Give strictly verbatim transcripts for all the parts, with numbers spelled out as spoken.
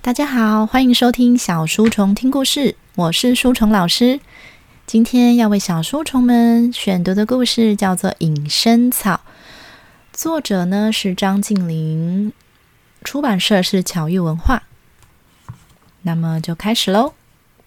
大家好，欢迎收听小书虫听故事，我是书虫老师。今天要为小书虫们选读的故事叫做《隐身草》，作者呢是张静玲，出版社是巧育文化。那么就开始咯。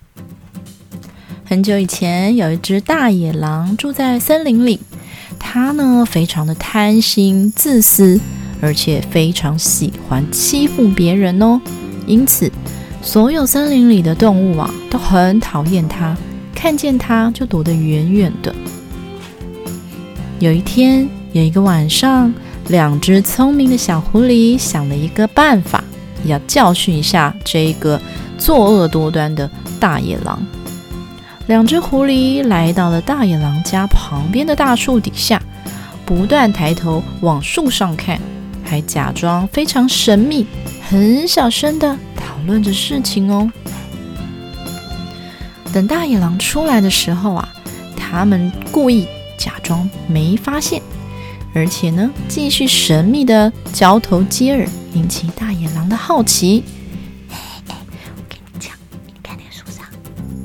很久以前，有一只大野狼住在森林里，它呢非常的贪心、自私，而且非常喜欢欺负别人哦。因此，所有森林里的动物啊都很讨厌它，看见它就躲得远远的。有一天，有一个晚上，两只聪明的小狐狸想了一个办法，要教训一下这个作恶多端的大野狼。两只狐狸来到了大野狼家旁边的大树底下，不断抬头往树上看，还假装非常神秘，很小声的讨论着事情哦。等大野狼出来的时候啊，他们故意假装没发现，而且呢，继续神秘的交头接耳，引起大野狼的好奇。哎哎，我跟你讲，你看那个树上，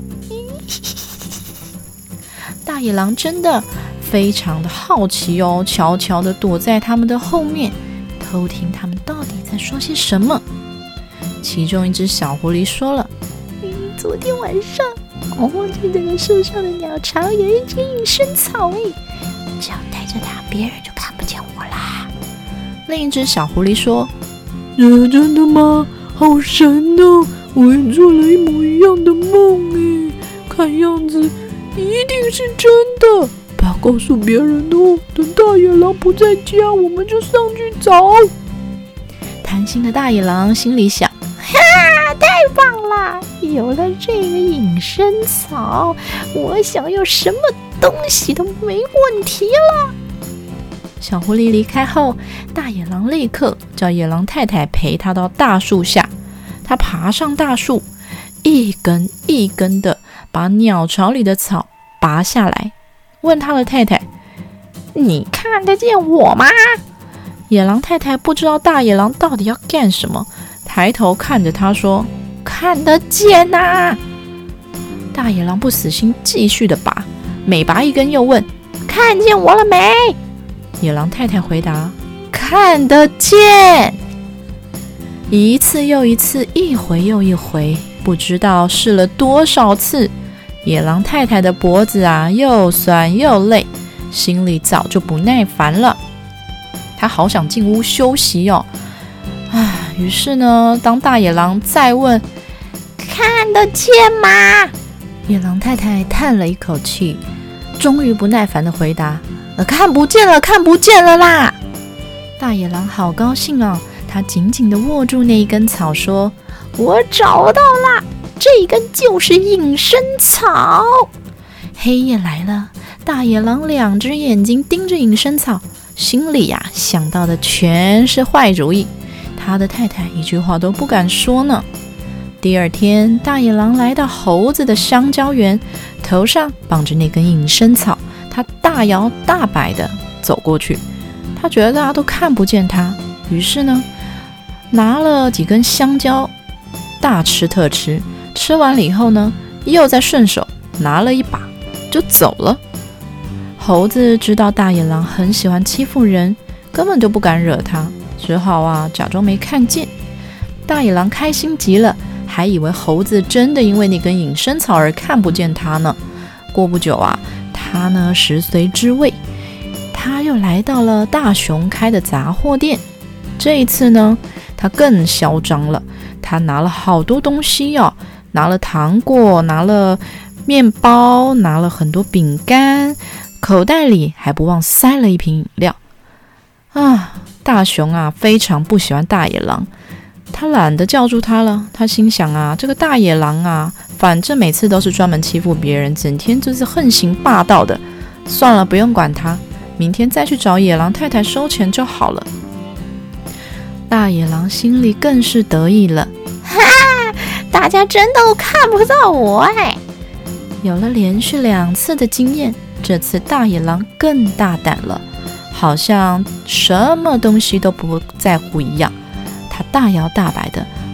大野狼真的非常的好奇哦，悄悄的躲在他们的后面，偷听他们到底在说些什么。其中一只小狐狸说了：嗯，昨天晚上我忘记这个树上的鸟巢有一只隐身草诶，只要带着它，别人就看不见我啦。另一只小狐狸说： 这真的吗？好神哦，我也做了一模一样的梦诶，看样子一定是真的，不要告诉别人哦，等大野狼不在家，我们就上去找。 贪心的大野狼心里想：哈，太棒了，有了这个隐身草，我想要什么东西都没问题了。小狐狸离开后，大野狼立刻叫野狼太太陪他到大树下。他爬上大树，一根一根的把鸟巢里的草拔下来，问他的太太：你看得见我吗？野狼太太不知道大野狼到底要干什么，抬头看着他说：看得见啊。大野狼不死心，继续的拔，每拔一根又问：看见我了没？野狼太太回答：看得见。一次又一次，一回又一回，不知道试了多少次，野狼太太的脖子啊又酸又累，心里早就不耐烦了。他好想进屋休息哦。唉，于是呢，当大野狼再问看得见吗？野狼太太叹了一口气，终于不耐烦地回答：呃，看不见了，看不见了啦！大野狼好高兴哦，他紧紧地握住那一根草，说：我找到啦，这一根就是隐身草。黑夜来了，大野狼两只眼睛盯着隐身草，心里呀、啊、想到的全是坏主意。他的太太一句话都不敢说呢。第二天，大野狼来到猴子的香蕉园，头上绑着那根隐身草，他大摇大摆地走过去。他觉得大家都看不见他，于是呢，拿了几根香蕉，大吃特吃。吃完了以后呢，又再顺手拿了一把就走了。猴子知道大野狼很喜欢欺负人，根本就不敢惹他，只好啊假装没看见。大野狼开心极了，还以为猴子真的因为那根隐身草而看不见他呢。过不久啊，他呢食髓知味，他又来到了大熊开的杂货店。这一次呢，他更嚣张了，他拿了好多东西哦，拿了糖果，拿了面包，拿了很多饼干，口袋里还不忘塞了一瓶饮料。啊，大熊啊非常不喜欢大野狼，他懒得叫住他了。他心想啊，这个大野狼啊，反正每次都是专门欺负别人，整天就是横行霸道的。算了，不用管他，明天再去找野狼太太收钱就好了。大野狼心里更是得意了，哈，大家真的都看不到我哎！有了连续两次的经验，这次大野狼更大胆了，好像什么东西都不在乎一样。他大摇大摆地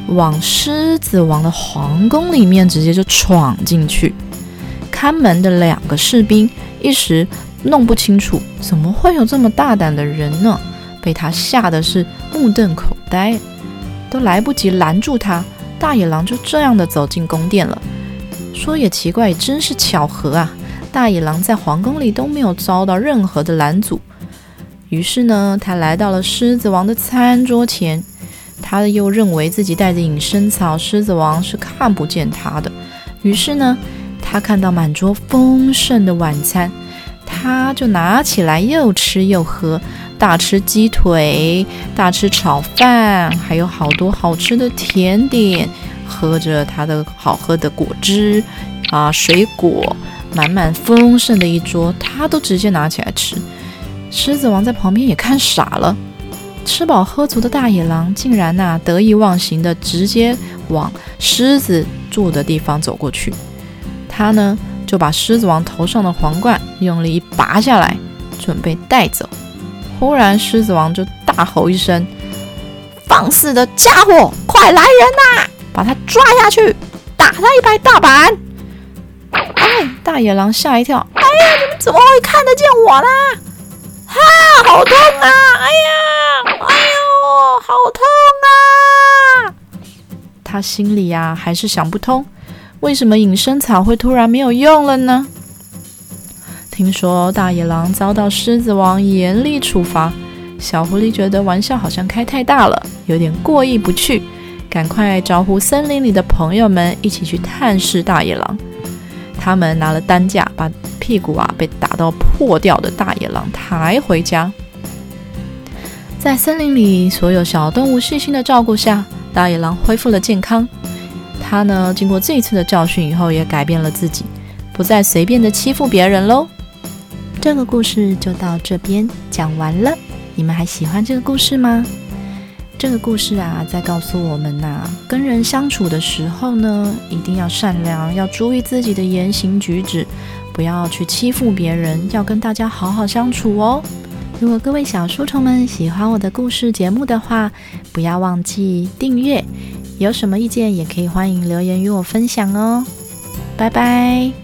往狮子王的皇宫里面直接就闯进去。看门的两个士兵一时弄不清楚，怎么会有这么大胆的人呢？被他吓得是目瞪口呆，都来不及拦住他，大野狼就这样的走进宫殿了。说也奇怪，也真是巧合啊，大野狼在皇宫里都没有遭到任何的拦阻。于是呢，他来到了狮子王的餐桌前，他又认为自己带着隐身草，狮子王是看不见他的。于是呢，他看到满桌丰盛的晚餐，他就拿起来又吃又喝，大吃鸡腿，大吃炒饭，还有好多好吃的甜点，喝着他的好喝的果汁啊，水果，满满丰盛的一桌，他都直接拿起来吃。狮子王在旁边也看傻了，吃饱喝足的大野狼竟然啊得意忘形的直接往狮子住的地方走过去。他呢就把狮子王头上的皇冠用力一拔下来，准备带走。忽然狮子王就大吼一声：放肆的家伙，快来人啊，把他抓下去，打他一拍大板。哎，大野狼吓一跳，哎呀，你们怎么会看得见我呢？哈，好痛啊！哎呀，哎呦，好痛啊！他心里呀、啊、还是想不通，为什么隐身草会突然没有用了呢？听说大野狼遭到狮子王严厉处罚，小狐狸觉得玩笑好像开太大了，有点过意不去，赶快招呼森林里的朋友们一起去探视大野狼。他们拿了担架，把屁股啊被打到破掉的大野狼抬回家。在森林里所有小动物细心的照顾下，大野狼恢复了健康。他呢，经过这一次的教训以后，也改变了自己，不再随便的欺负别人喽。这个故事就到这边讲完了，你们还喜欢这个故事吗？这个故事啊，在告诉我们啊，跟人相处的时候呢，一定要善良，要注意自己的言行举止，不要去欺负别人，要跟大家好好相处哦。如果各位小书虫们喜欢我的故事节目的话，不要忘记订阅，有什么意见也可以欢迎留言与我分享哦。拜拜。